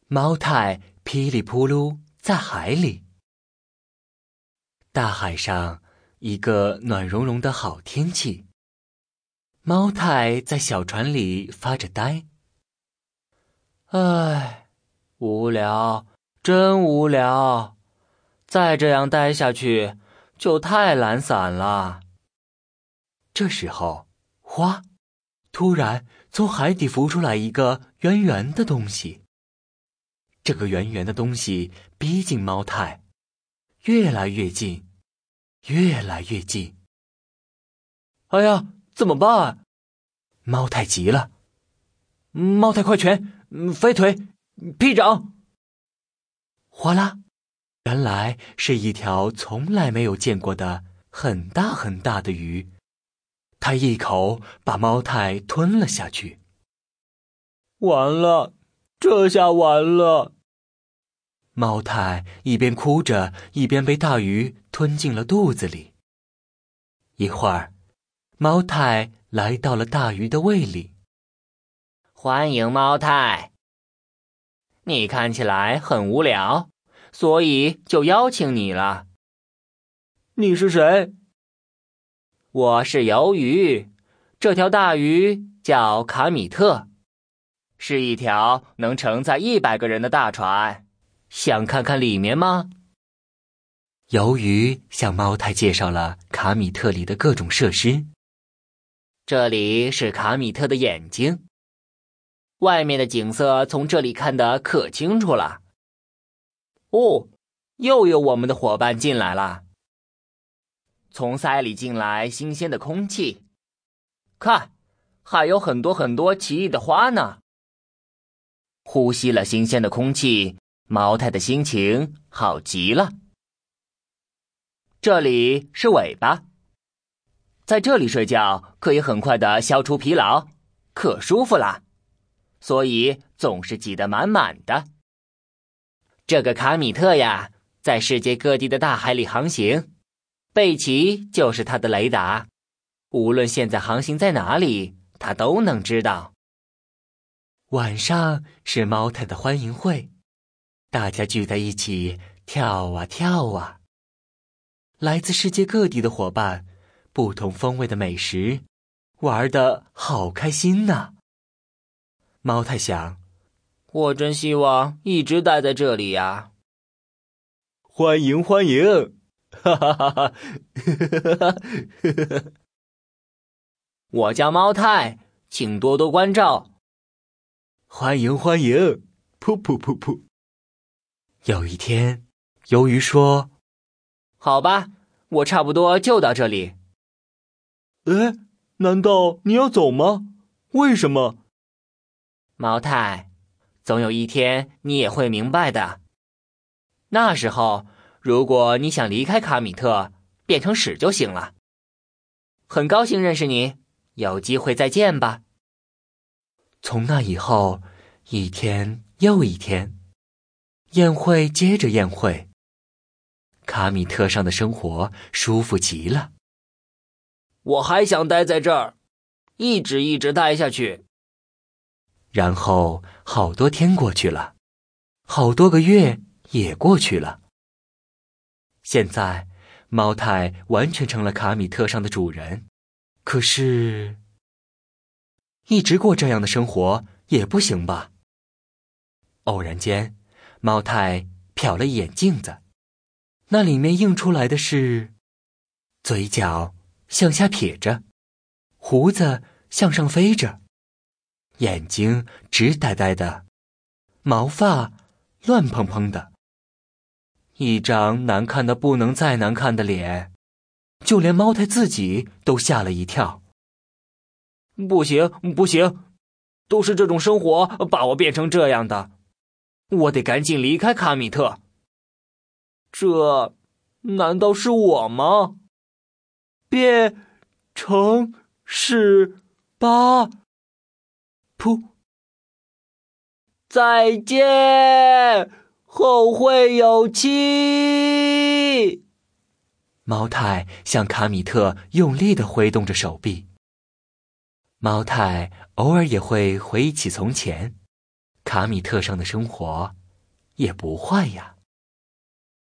猫太噼里扑噜在海里。大海上，一个暖融融的好天气。猫太在小船里发着呆。唉，无聊，真无聊。再这样待下去，就太懒散了。这时候，哗！突然从海底浮出来一个圆圆的东西。这个圆圆的东西逼近猫太，越来越近，越来越近。哎呀，怎么办？猫太急了。猫太快拳，飞腿，劈掌。哗啦！原来是一条从来没有见过的很大很大的鱼，它一口把猫太吞了下去。完了，这下完了！猫太一边哭着，一边被大鱼吞进了肚子里。一会儿，猫太来到了大鱼的胃里。欢迎猫太，你看起来很无聊，所以就邀请你了。你是谁？我是鱿鱼，这条大鱼叫卡米特，是一条能承载100个人的大船。想看看里面吗？鱿鱼向猫太介绍了卡米特里的各种设施。这里是卡米特的眼睛，外面的景色从这里看得可清楚了。哦，又有我们的伙伴进来了。从鳃里进来新鲜的空气，看，还有很多很多奇异的花呢。呼吸了新鲜的空气，猫太的心情好极了。这里是尾巴，在这里睡觉可以很快地消除疲劳，可舒服啦，所以总是挤得满满的。这个卡米特呀，在世界各地的大海里航行，贝奇就是他的雷达，无论现在航行在哪里，他都能知道。晚上是猫太的欢迎会，大家聚在一起跳啊跳啊。来自世界各地的伙伴，不同风味的美食，玩得好开心呐。猫太想，我真希望一直待在这里呀。欢迎欢迎，哈哈哈哈，我叫猫太，请多多关照。欢迎欢迎，噗噗噗噗。有一天，鱿鱼说，好吧，我差不多就到这里。难道你要走吗？为什么？猫太，总有一天你也会明白的。那时候，如果你想离开卡米特，变成屎就行了。很高兴认识你，有机会再见吧。从那以后，一天又一天，宴会接着宴会，卡米特上的生活舒服极了。我还想待在这儿，一直待下去。然后好多天过去了，好多个月也过去了。现在，猫太完全成了卡米特上的主人。可是，一直过这样的生活也不行吧？偶然间，猫太瞟了一眼镜子，那里面映出来的是嘴角向下撇着，胡子向上飞着，眼睛直呆呆的，毛发乱蓬蓬的，一张难看的不能再难看的脸，就连猫太自己都吓了一跳。不行不行，都是这种生活把我变成这样的，我得赶紧离开卡米特。这难道是我吗？变成屎吧！噗！再见，后会有期！猫太向卡米特用力地挥动着手臂。猫太偶尔也会回忆起从前， 卡米特上的生活也不坏呀。